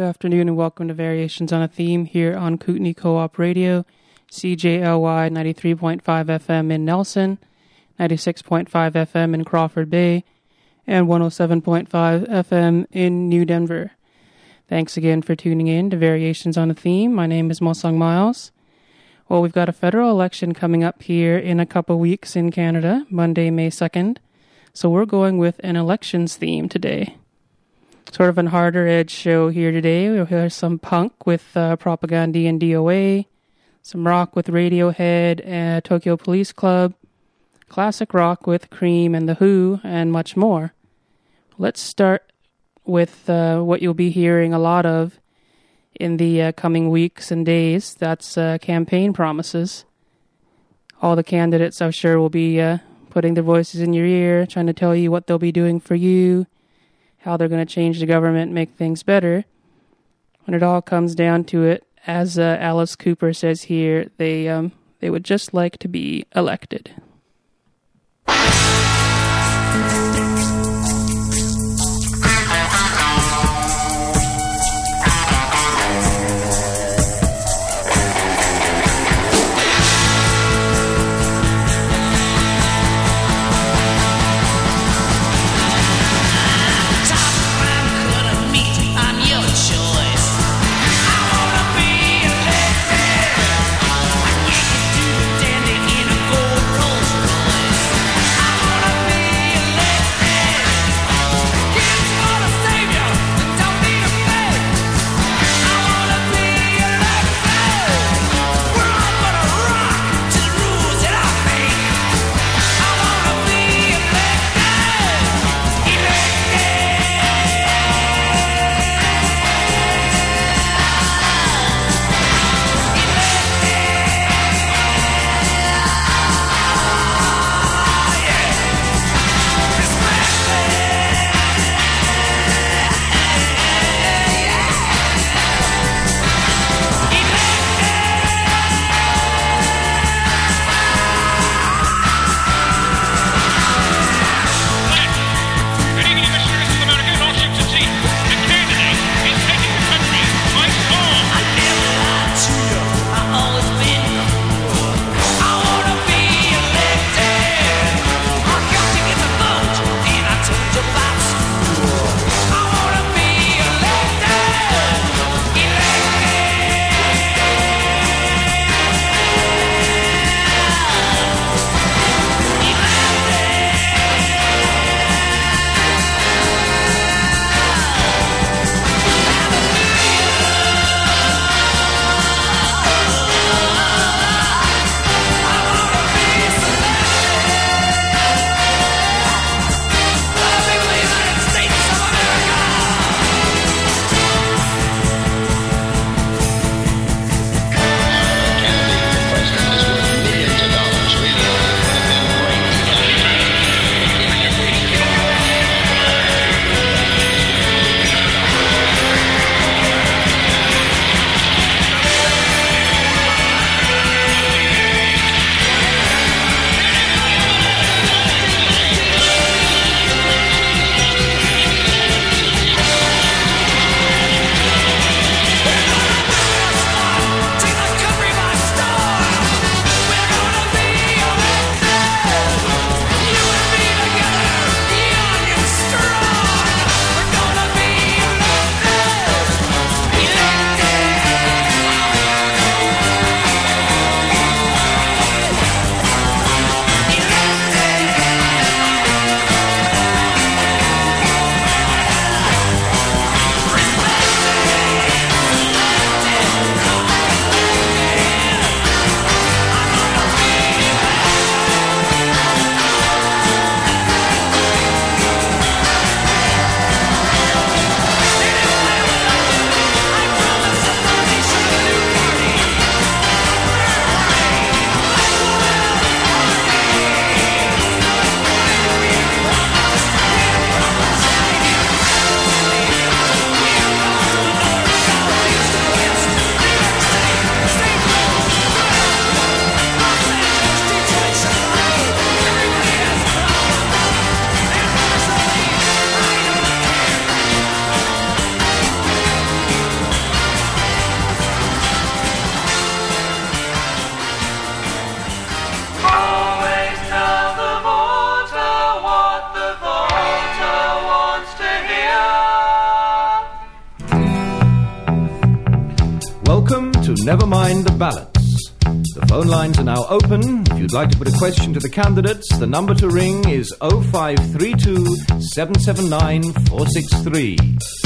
afternoon and welcome to Variations on a Theme here on Kootenai Co-op Radio, CJLY 93.5 FM in Nelson, 96.5 FM in Crawford Bay, and 107.5 FM in New Denver. Thanks again for tuning in to Variations on a Theme. My name is Mosung Miles. Well, we've got a federal election coming up here in a couple weeks in Canada, Monday, May 2nd. So we're going with an elections theme today. Sort of a harder edge show here today. We'll hear some punk with Propagandhi and DOA, some rock with Radiohead, Tokyo Police Club, classic rock with Cream and The Who, and much more. Let's start with what you'll be hearing a lot of in the coming weeks and days. That's campaign promises. All the candidates, I'm sure, will be putting their voices in your ear, trying to tell you what they'll be doing for you, how they're going to change the government, make things better. When it all comes down to it, as Alice Cooper says here, they would just like to be elected. I Welcome to Nevermind the Ballots. The phone lines are now open. If you'd like to put a question to the candidates, the number to ring is 0532 779 463.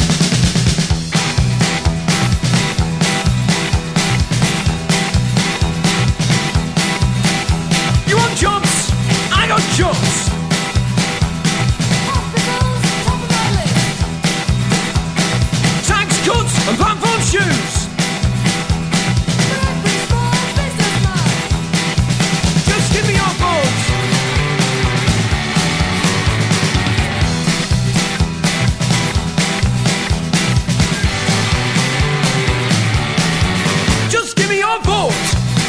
You want jobs? I got jobs. Hospitals, top of my list. Tax cuts and platform shoes. For every small businessman. Just give me your vote. Just give me your vote.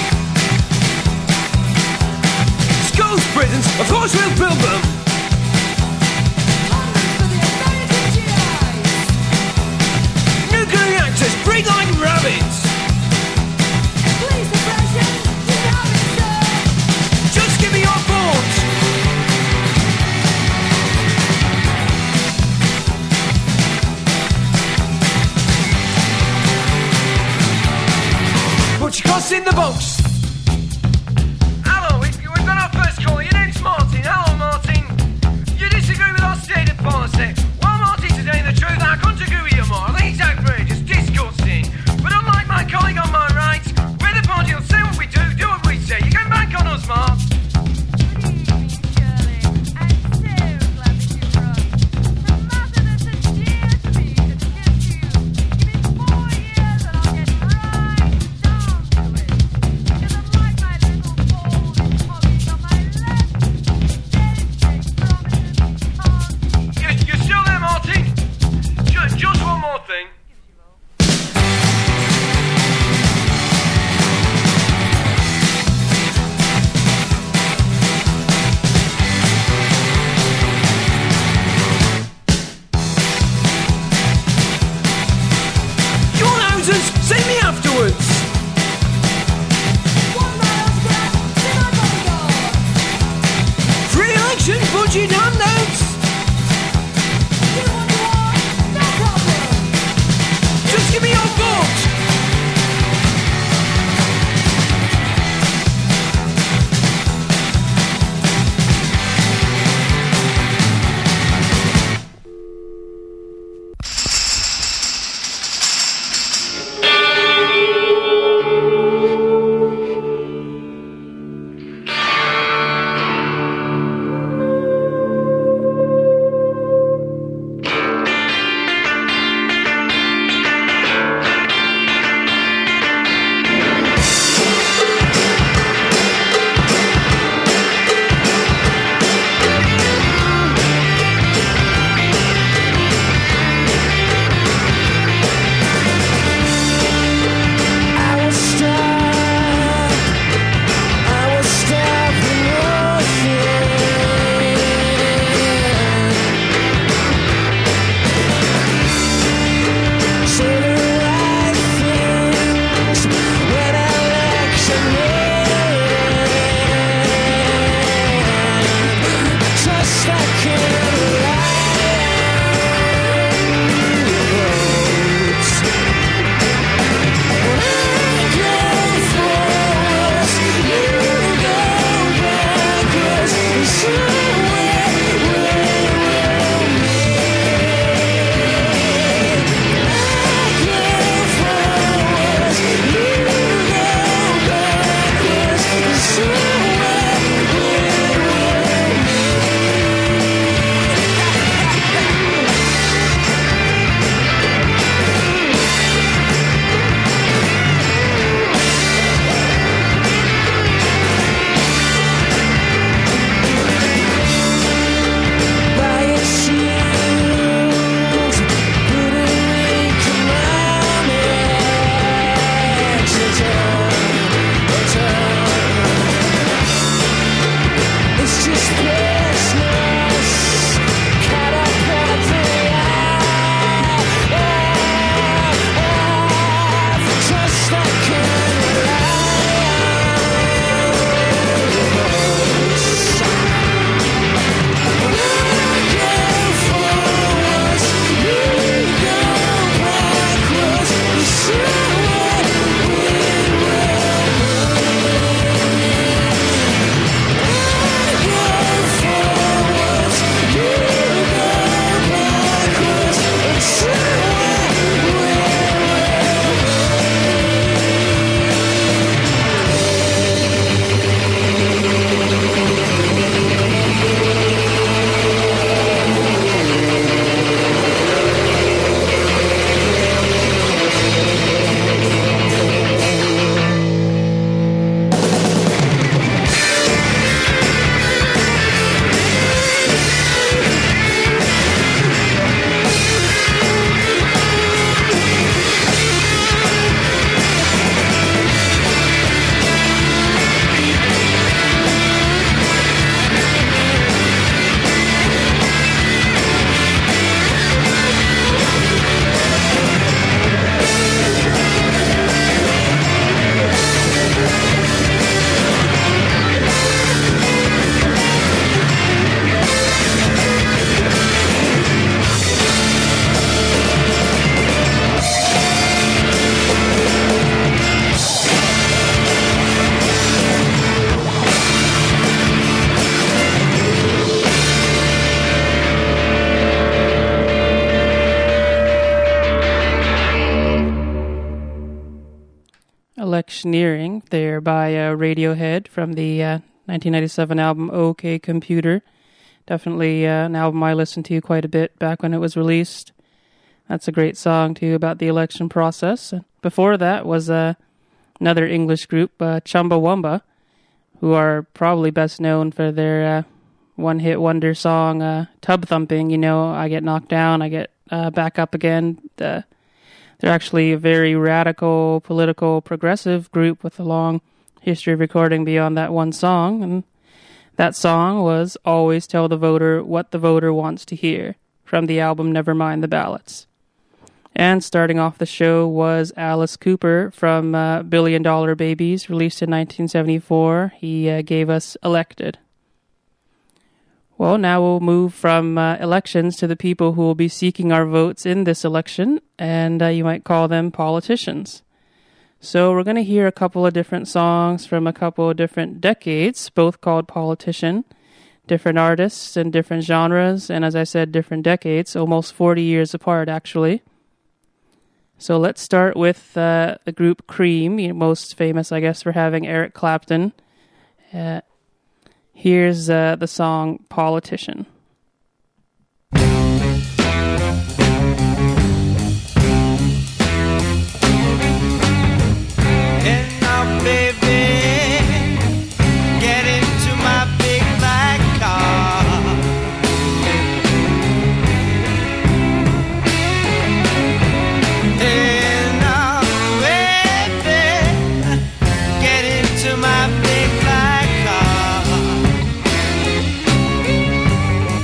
Schools, prisons, of course we'll build them. Condoms for the American GIs. Nuclear reactors breed like rabbits. Police suppression, you have it, sir. Just give me your vote. Put your costs in the box. Hello, we've got our first caller. Your name's Martin. Hello, Martin. You disagree with our stated policy. Well, Martin, to tell you the truth, I couldn't agree with you more. I think it's outrageous, disgusting. But unlike my colleague on my right, we're the party who'll say what we do what we say. You can bank on us, Mark. Good evening, Shirley. I'm so glad that you wrote. The matter that's a dear to me to suggest to you. Give me 4 years and I'll get right down to it. Electioneering there by Radiohead from the 1997 album OK Computer. Definitely an album I listened to quite a bit back when it was released. That's a great song too about the election process. Before that was another English group, Chumbawamba, who are probably best known for their one-hit wonder song, Tub Thumping. You know, I get knocked down, I get back up again. They're actually a very radical, political, progressive group with a long history of recording beyond that one song. And that song was Always Tell the Voter What the Voter Wants to Hear from the album Nevermind the Ballots. And starting off the show was Alice Cooper from $1 Billion Babies, released in 1974. He gave us Elected. Well, now we'll move from elections to the people who will be seeking our votes in this election, and you might call them politicians. So we're going to hear a couple of different songs from a couple of different decades, both called Politician, different artists and different genres, and as I said, different decades, almost 40 years apart, actually. So let's start with the group Cream, most famous, I guess, for having Eric Clapton. Here's the song Politician. And now, baby, get into my big black car. And now, baby, get into my big black car.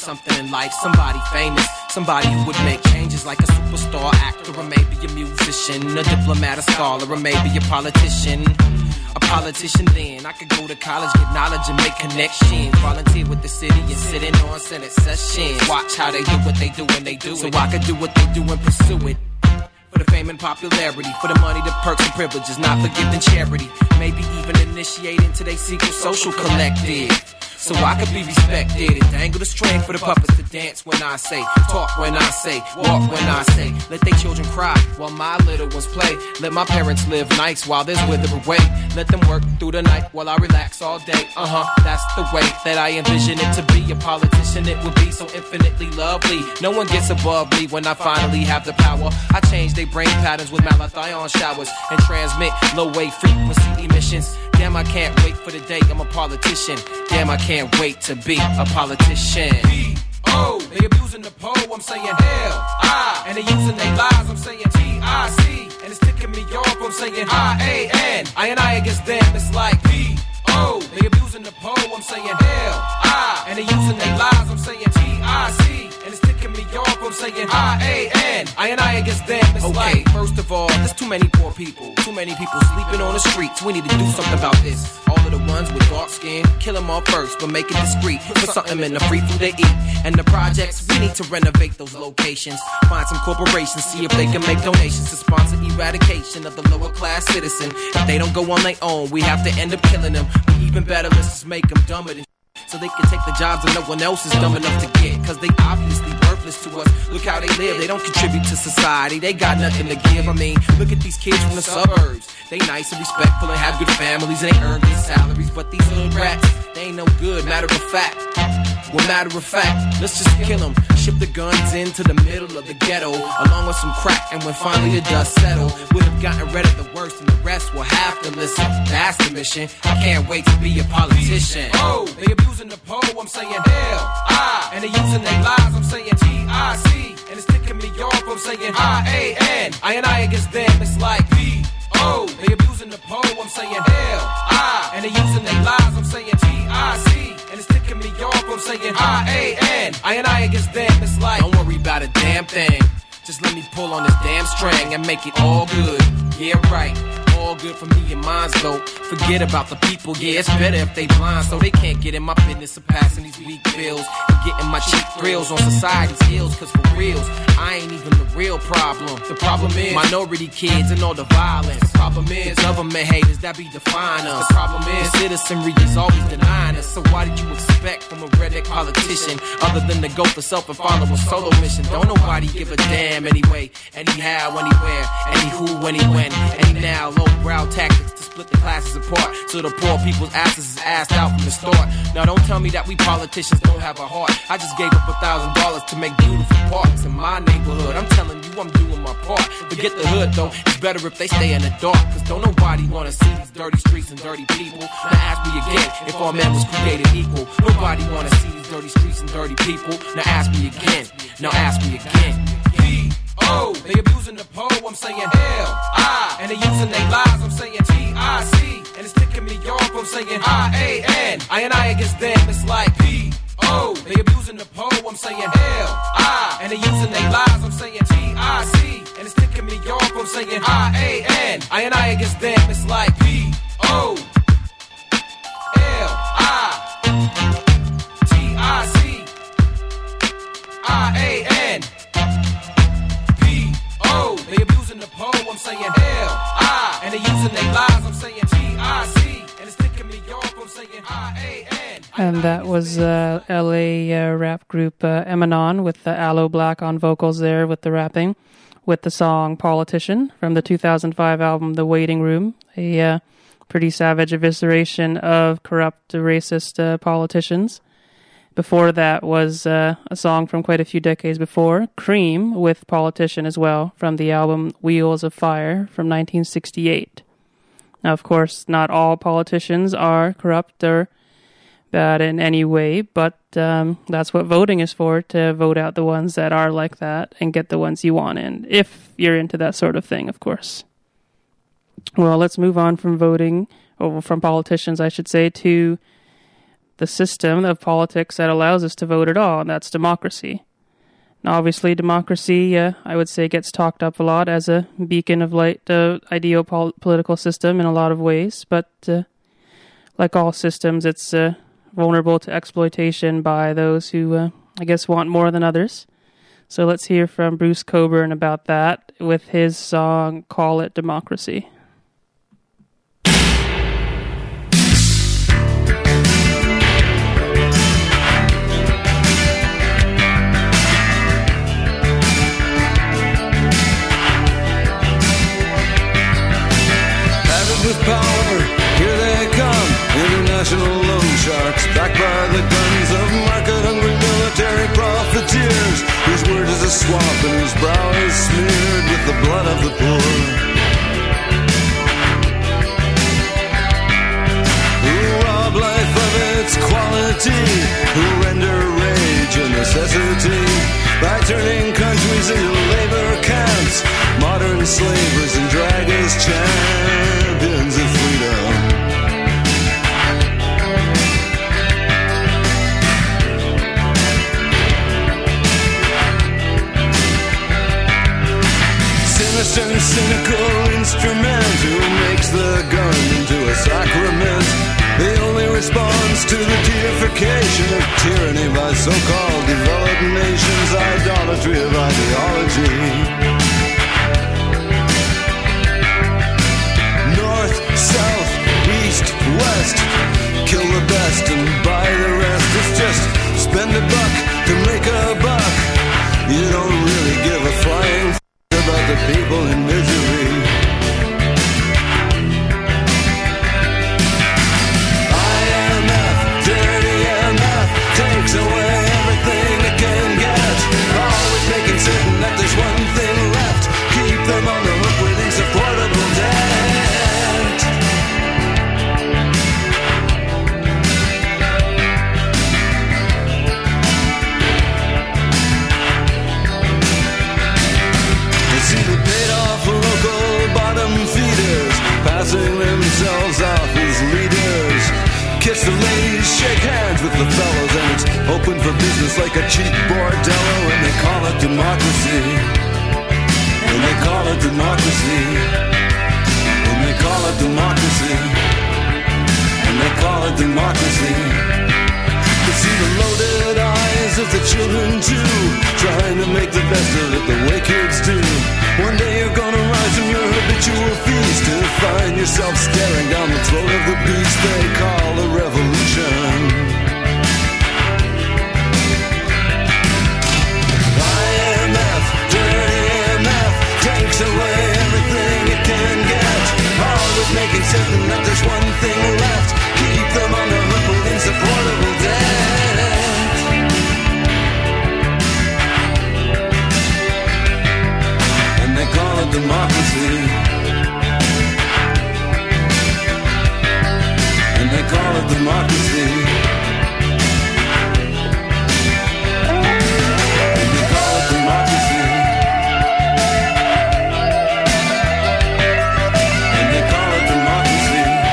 something in life, somebody famous, somebody who would make changes like a superstar actor, or maybe a musician, a diplomat, a scholar, or maybe a politician. A politician then, I could go to college, get knowledge and make connections. Volunteer with the city and sit in on Senate sessions. Watch how they do what they do when they do it, so I could do what they do and pursue it. For the fame and popularity, for the money, the perks and privileges, not for giving charity. Maybe even initiate into their secret social collective, so I could be respected and dangle the string for the puppets to dance when I say, talk when I say, walk when I say. Let they children cry while my little ones play. Let my parents live nice while there's wither away. Let them work through the night while I relax all day. That's the way that I envision it to be. A politician, it would be so infinitely lovely. No one gets above me when I finally have the power. I change their brain patterns with malathion showers and transmit low-wave frequency emissions. Damn, I can't wait for the day I'm a politician. Damn, I can't wait to be a politician. Oh, they abusing the pole, I'm saying hell, I. And they using their lies, I'm saying T-I-C. And it's ticking me off, I'm saying I-A-N. I and I against them, it's like P-O. They abusing the pole, I'm saying hell, I. And they using their lies, I'm saying T-I-C. And it's ticking me off, I'm saying I-A-N. I and I against them, it's like. First of all, there's too many poor people. Too many people sleeping on the streets. We need to do something about this. All of the ones with dark skin, kill them all first, but make it discreet. Put something in the free food they eat. And the projects, we need to renovate those locations. Find some corporations, see if they can make donations to sponsor eradication of the lower class citizen. If they don't go on their own, we have to end up killing them. But even better, let's just make them dumber than so they can take the jobs that no one else is dumb enough to get. Cause they obviously worthless to us. Look how they live, they don't contribute to society. They got nothing to give, I mean, look at these kids from the suburbs. They nice and respectful and have good families and they earn good salaries. But these little rats, they ain't no good, matter of fact. Well, matter of fact, let's just kill them. Ship the guns into the middle of the ghetto, along with some crack, and when finally the dust settle, we'll have gotten rid of the worst and the rest will have to listen. That's the mission, I can't wait to be a politician. Oh, they abusing the pole, I'm saying hell, I. And they using their lies, I'm saying T-I-C. And it's ticking me off, I'm saying I-A-N. I and I against them, it's like P-O. They abusing the pole, I'm saying hell, I. And they using their lies, I'm saying T-I-C. And it's ticking me off, I'm saying I-A-N. I and I against them, it's like don't worry about a damn thing. Just let me pull on this damn string and make it all good. Yeah, right. All good for me and mine, though. Forget about the people, yeah, it's better if they blind, so they can't get in my business of passing these weak bills and getting my cheap thrills on society's heels. Cause for reals, I ain't even the real problem. The problem is minority kids and all the violence. The problem is government haters that be define us. The problem is citizenry is always denying us. So why did you expect from a redneck politician other than to go for self and follow a solo mission? Don't nobody give a damn anyway, anyhow, anywhere, anywho, any when, any now. Low-brow tactics to split the classes apart, so the poor people's asses is assed out from the start. Now don't tell me that we politicians don't have a heart. I just gave up $1,000 to make beautiful parks in my neighborhood. I'm telling you, I'm doing my part. Forget the hood though, it's better if they stay in the dark. Cause don't nobody wanna see these dirty streets and dirty people. Now ask me again, if all men was created equal. Nobody wanna see these dirty streets and dirty people. Now ask me again, now ask me again. Oh, they abusing the pole, I'm saying hell, I. And they using their lies, I'm saying T-I-C. And it's ticking me off, I'm saying I-A-N. I and I against them, it's like P-O. They abusing the pole, I'm saying hell, I. And they using their lies, I'm saying T-I-C. And it's ticking me off, I'm saying I-A-N. I and I against them, it's like P-O. L-I. T-I-C. I-A-N. They abusing the pole, I'm saying hell, I. And they using their lies, I'm saying T-I-C. And it's ticking me off, I'm saying I-A-N. And that was LA rap group Emanon with Aloe Black on vocals there with the rapping, with the song Politician from the 2005 album The Waiting Room, a pretty savage evisceration of corrupt, racist politicians. Before that was a song from quite a few decades before, Cream, with Politician as well, from the album Wheels of Fire from 1968. Now, of course, not all politicians are corrupt or bad in any way, but that's what voting is for, to vote out the ones that are like that and get the ones you want in, if you're into that sort of thing, of course. Well, let's move on from voting, or from politicians, I should say, to the system of politics that allows us to vote at all, and that's democracy. Now, obviously, democracy, I would say, gets talked up a lot as a beacon of light, ideal political system in a lot of ways, but like all systems, it's vulnerable to exploitation by those who, I guess, want more than others. So let's hear from Bruce Cockburn about that with his song, Call It Democracy. With power, here they come, international loan sharks, backed by the guns of market-hungry military profiteers, whose word is a swamp and whose brow is smeared with the blood of the poor. Who rob life of its quality, who render rage a necessity, by turning countries into labor camps, modern slavers and drag as champions of freedom. Sinister and cynical instrument who makes the gun into a sacrament, the only response to the deification of tyranny by so-called developed nations, idolatry of ideology. North, south, east, west, kill the best and buy the rest. It's just spend a buck to make a buck. You don't really give a flying about the people in misery. IMF, dirty MF, takes away everything it can get. Always making certain that there's one thing left. Keep them on the hook with insupportable debt. You see the paid off local bottom feeders, passing themselves off as leaders. Kiss the ladies, shake hands with the fellows, and it's open for business like a cheap bordello, and they call it democracy. And they call it democracy. And they call it democracy. And they call it democracy. You see the loaded eyes of the children too, trying to make the best of it the way kids do. One day you're gonna rise from your habitual feast to find yourself staring down the throat of the beast they call a revolution. IMF, dirty MF, takes away everything it can get. Always making certain that there's one thing left. Keep them on the hook with insupportable debt. And they call it democracy. And they call it democracy. And they call it democracy. And they call it democracy.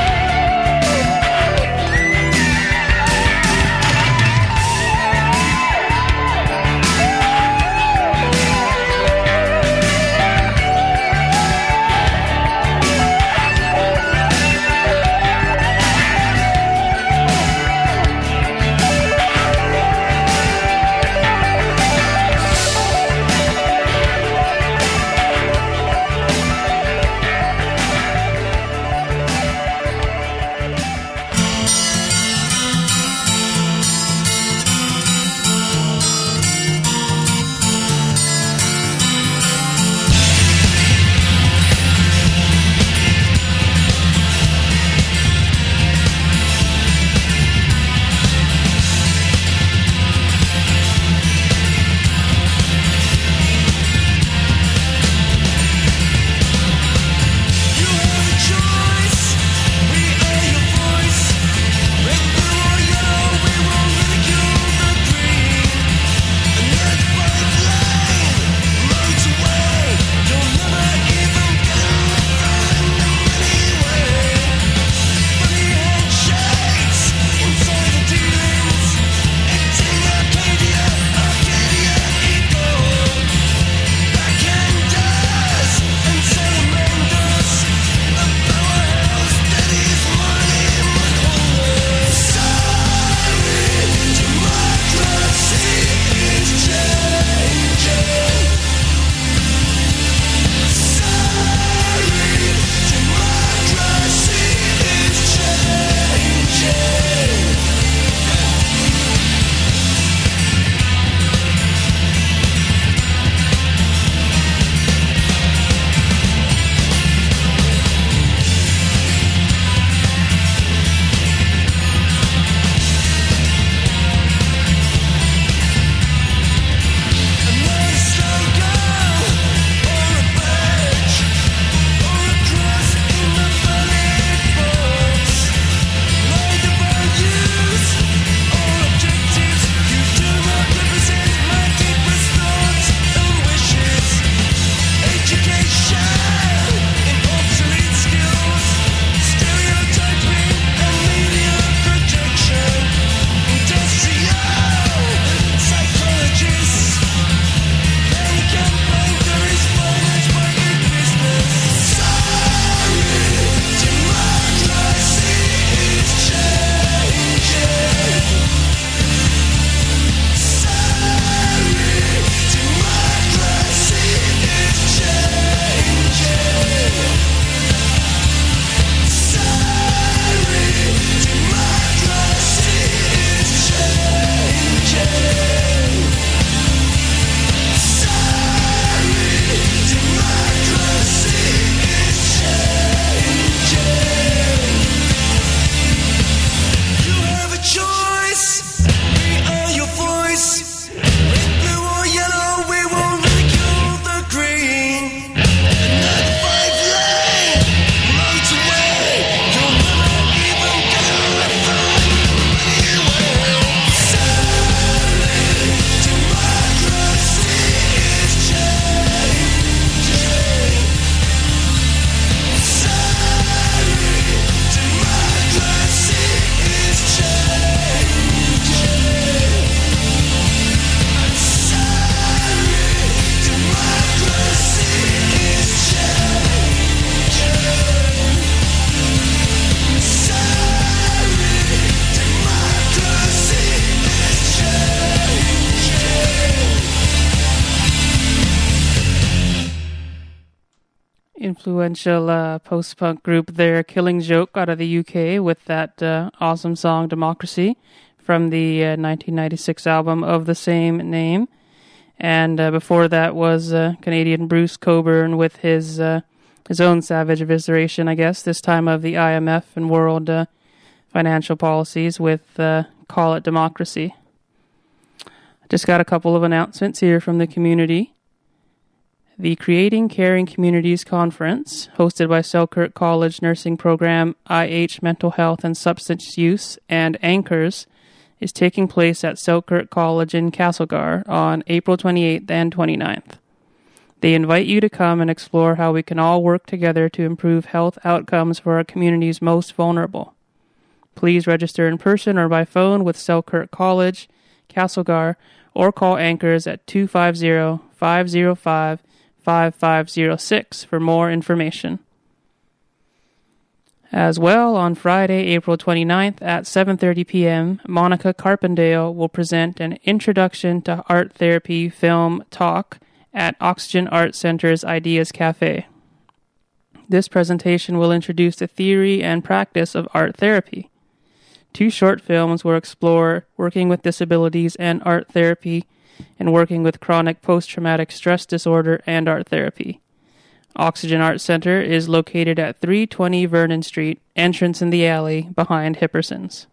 influential post-punk group there, Killing Joke, out of the UK, with that awesome song Democracy from the 1996 album of the same name. And before that was Canadian Bruce Cockburn with his own savage evisceration, I guess, this time of the IMF and world financial policies with Call It Democracy. Just got a couple of announcements here from the community. The Creating Caring Communities Conference, hosted by Selkirk College Nursing Program, IH Mental Health and Substance Use, and Anchors, is taking place at Selkirk College in Castlegar on April 28th and 29th. They invite you to come and explore how we can all work together to improve health outcomes for our community's most vulnerable. Please register in person or by phone with Selkirk College, Castlegar, or call Anchors at 250-505-5506 for more information. As well, on Friday, April 29th at 7:30 p.m., Monica Carpendale will present an Introduction to Art Therapy film talk at Oxygen Art Center's Ideas Cafe. This presentation will introduce the theory and practice of art therapy. 2 short films will explore working with disabilities and art therapy, and working with chronic post-traumatic stress disorder and art therapy. Oxygen Art Center is located at 320 Vernon Street, entrance in the alley behind Hipperson's.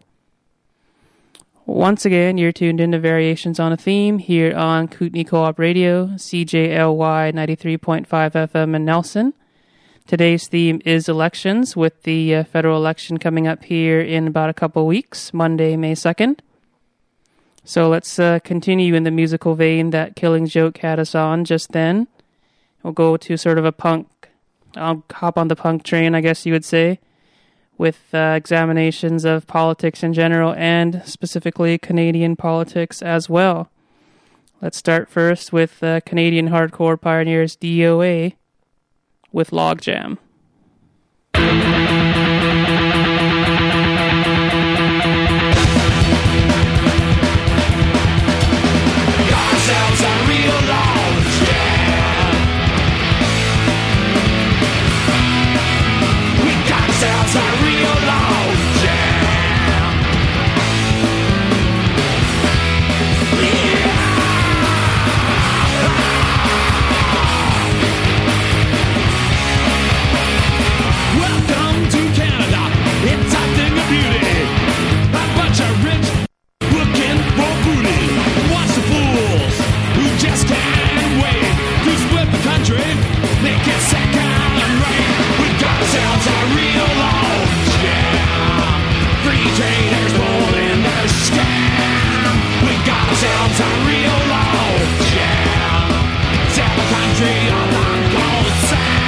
Once again, you're tuned into Variations on a Theme here on Kootenai Co-op Radio, CJLY 93.5 FM in Nelson. Today's theme is elections, with the federal election coming up here in about a couple weeks, Monday, May 2nd. So let's continue in the musical vein that Killing Joke had us on just then. We'll go to sort of a punk, I'll hop on the punk train, I guess you would say, with examinations of politics in general and specifically Canadian politics as well. Let's start first with Canadian hardcore pioneers DOA with Logjam. Ourselves a real logjam. We got ourselves a real logjam. Welcome to Canada. It's a thing of beauty. A bunch of rich looking for booty. Watch the fools who just can't wait to split the country, make it second rate. We got ourselves a real logjam. Free traders pulling their scam. We got ourselves a real logjam. Sell the country on Uncle Sam.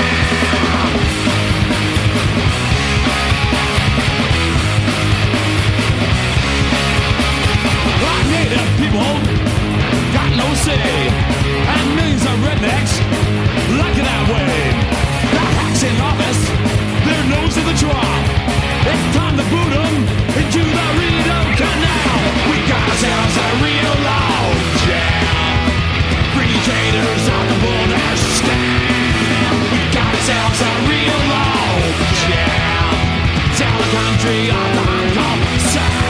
Our native people got no say, and millions of rednecks like it that way. The hacks in office, their nose in the trough. It's time to boot them into the Rideau Canal. We got ourselves a real logjam. Free traders on the border stand. We got ourselves a real logjam. Tell the country on the Uncle Sam.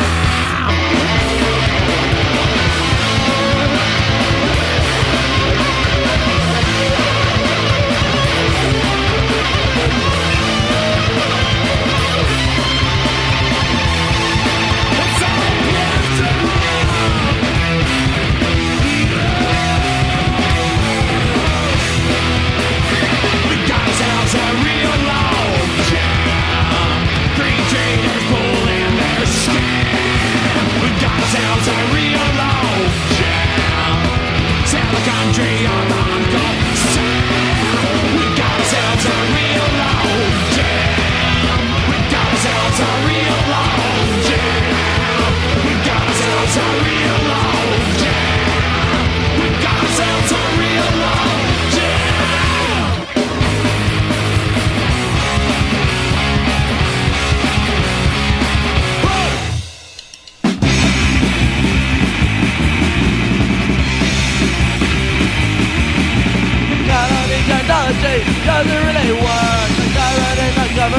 Country on the Uncle Sam. We got ourselves a real logjam. We got ourselves a real logjam. We got ourselves a real logjam. We got ourselves a real logjam. Doesn't really work.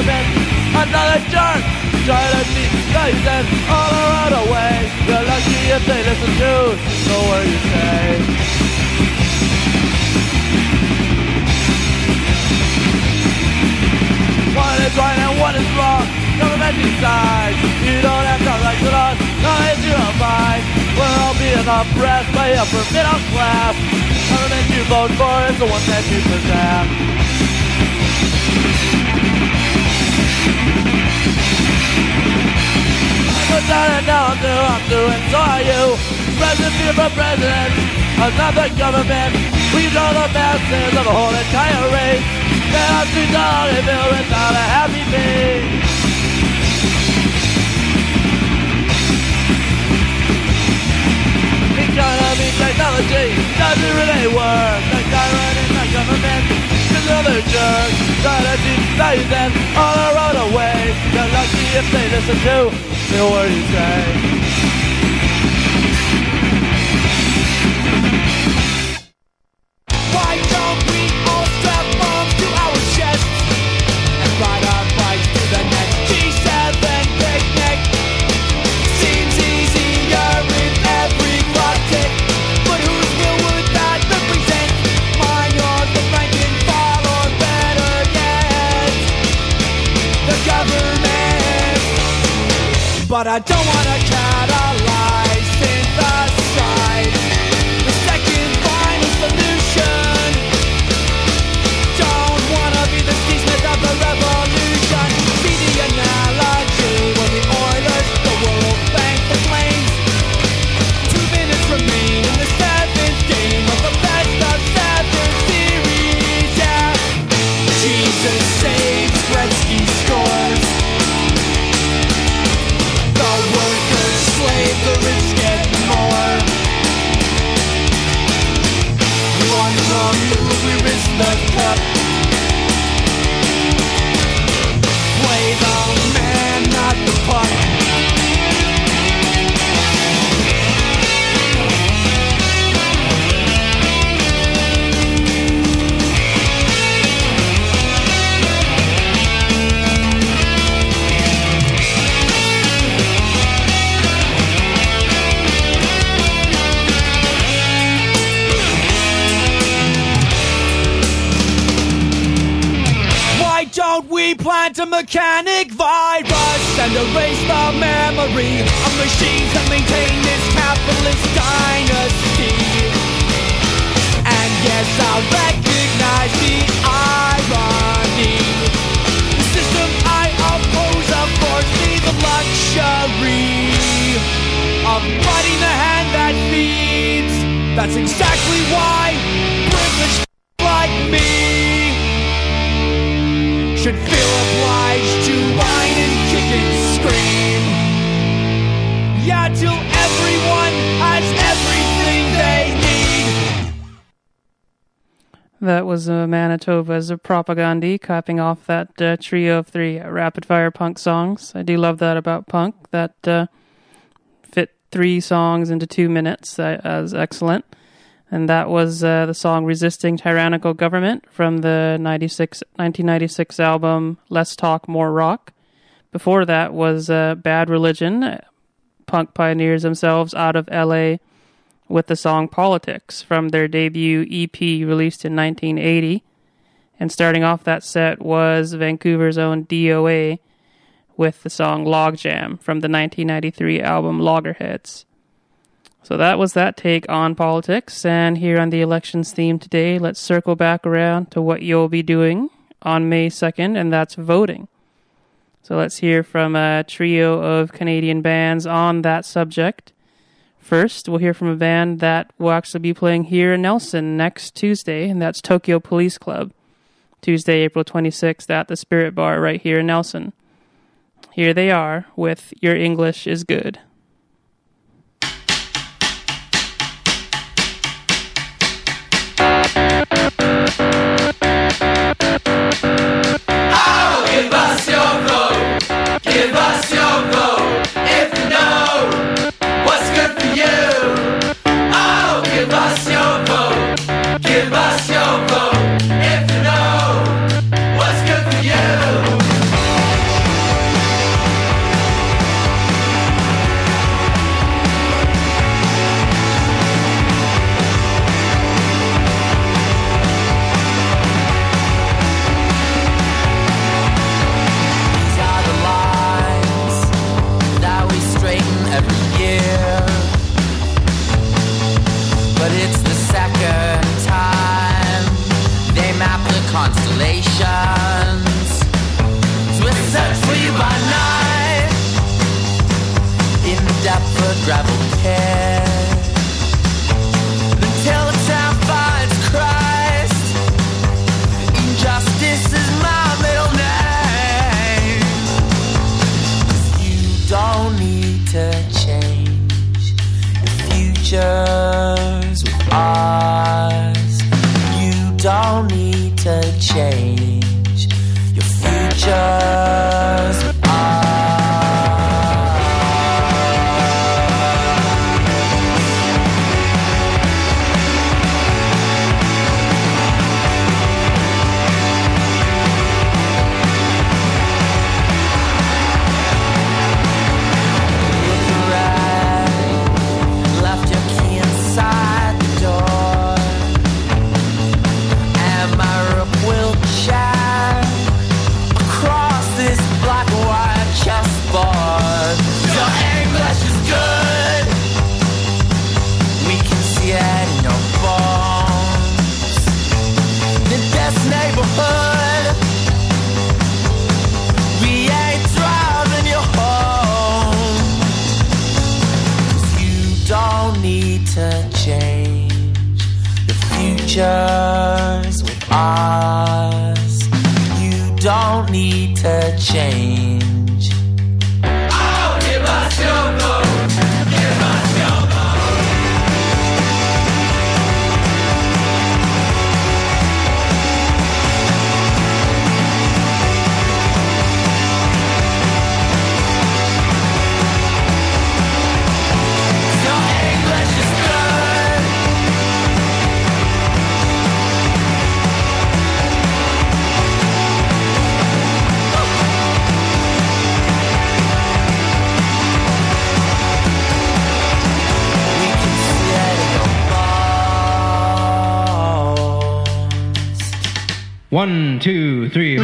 government. Another jerk try to decide them all around the way. You're lucky if they listen to the word you say. One is right and one is wrong. Government decides. You don't have to like with us. No, it's your mind. We'll all be oppressed by upper middle class. Government you vote for is the one that you possess. I'm done and now I'm doing so are you. President, be for president of the government. We control the masses of the whole entire race. And our streets are only filled without a happy face. Economy, technology, doesn't really work. The government and the government is another jerk. Trying to decide them all around the way. You're lucky if they listen to the word you say. Why don't we all strap bombs to our chests and ride our bikes to the next G7 picnic? Seems easier with every clock tick, but whose will would that represent? Mine or the rank and file, or better yet, the government? But I don't want to catalyze, synthesize the second final solution. Don't wanna be the Steve Smith of the revolution. See the analogy when the Oilers, the World Bank, the Flames. 2 minutes remain in the 7th game of the best of 7 series. Yeah, Jesus saves, Gretzky scores. The workers slave, the rich get more. One wrong move, we risk the cup. Play the man, not the puck. Why don't we plant a mechanic virus and erase the memory of machines that maintain this capitalist dynasty? And yes, I recognize the irony. The system I oppose affords me the luxury of biting the hand that feeds. That's exactly why privileged like me should feel obliged to whine and kick and scream. Yeah, till everyone has everything they need. That was Manitoba's Propaganda, capping off that trio of 3 rapid-fire punk songs. I do love that about punk, that fit 3 songs into 2 minutes. That was excellent. And that was the song Resisting Tyrannical Government from the 1996 album Less Talk, More Rock. Before that was Bad Religion, punk pioneers themselves out of LA, with the song Politics from their debut EP released in 1980. And starting off that set was Vancouver's own DOA with the song Logjam from the 1993 album Loggerheads. So that was that take on politics, and here on the elections theme today, let's circle back around to what you'll be doing on May 2nd, and that's voting. So let's hear from a trio of Canadian bands on that subject. First, we'll hear from a band that will actually be playing here in Nelson next Tuesday, and that's Tokyo Police Club. Tuesday, April 26th at the Spirit Bar right here in Nelson. Here they are with Your English is Good. Give us your vote. Give us your vote. If you know what's good for you. Oh, give us your vote. Give us your vote. If you know what's good for you. pictures with us. You don't need to change. Oh, give us your vote. Give us your vote. Your English is good. We can see it in your bones. 1, 2, 3.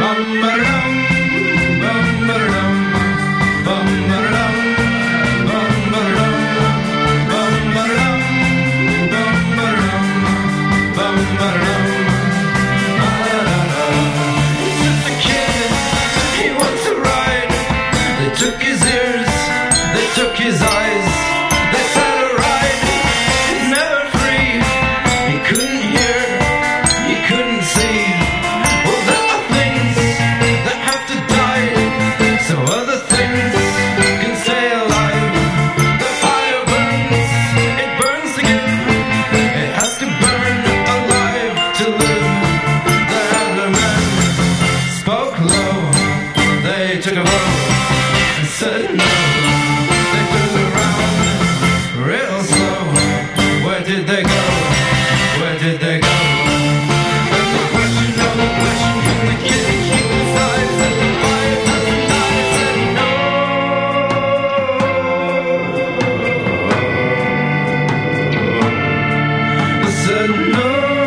Just a kid, he wants to ride. They took his ears, they took his eyes. They set a ride. He's never free. He couldn't hear, he couldn't see. Well, there are things that have to die, so other things can stay alive. The fire burns, it burns to give. It has to burn alive to live. The elder man spoke low. They took a vote and said no. They turned around real slow. Where did they go? Where did they go? That's the question of the question. Can the kid keep his eyes and the fire doesn't die? Said no. I said no.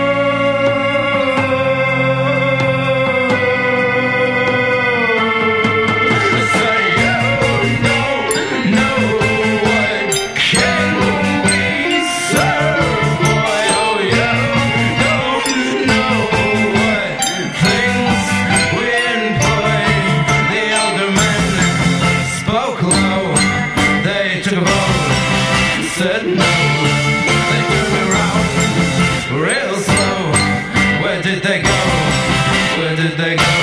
I said no, no, what can we serve, boy? Oh, yeah, don't know what things we employ. The elder man spoke low. They took a vote and said no. They turned around real slow. Where did they go? Where did they go?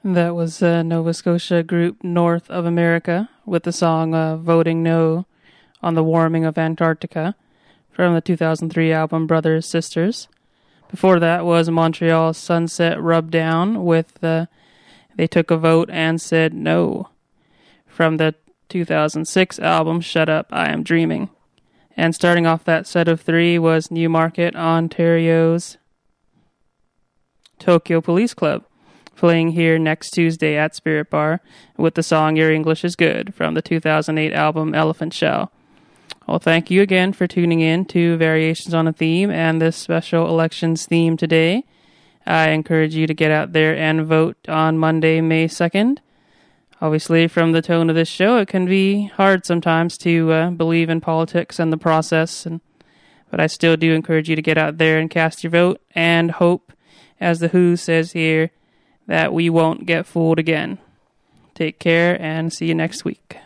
That was Nova Scotia group North of America with the song Voting No on the Warming of Antarctica from the 2003 album Brothers Sisters. Before that was Montreal's Sunset Rubdown with They Took a Vote and Said No from the 2006 album Shut Up, I Am Dreaming. And starting off that set of three was Newmarket, Ontario's Tokyo Police Club, playing here next Tuesday at Spirit Bar with the song Your English is Good from the 2008 album Elephant Shell. Well, thank you again for tuning in to Variations on a Theme and this special elections theme today. I encourage you to get out there and vote on Monday, May 2nd. Obviously, from the tone of this show, it can be hard sometimes to believe in politics and the process, but I still do encourage you to get out there and cast your vote and hope, as the Who says here, that we won't get fooled again. Take care and see you next week.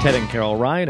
Ted and Carol Ryan.